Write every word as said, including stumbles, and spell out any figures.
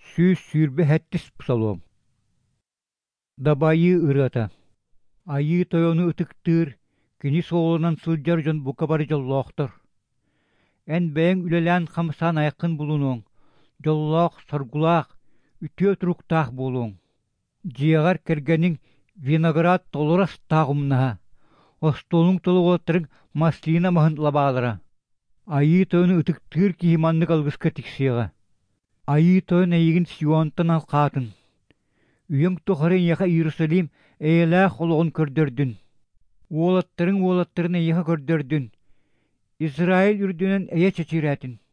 Сүүс сүүрбе хэттис пусалуом. Дабайы ырата. Айы тойону ытыктыр, кини соолунан сылдьар дьон бука бары жоллоохтор. Эн бэйэн үлэлээн хамсаан айаккын булунуң. Жоллоох, соргулаах, үтүө туруктаах булуң. Дьиэгар кэргэнин виноград толурас таагумнаha. Остолуң толугуоттарың маслина маһын лабаалара. Айы тойону ытыктыр киһи маннык алгыска тиксиэҕэ. Айы тойон эйигин Сионтан алхаатын. Үйөң тухарын яха Иерусалим эйэлээх олоҕун көрдөрдүн. Уолаттарың уолаттарын эйиха көрдөрдүн. Израиль үрдүнэн эйэ чечирэтин.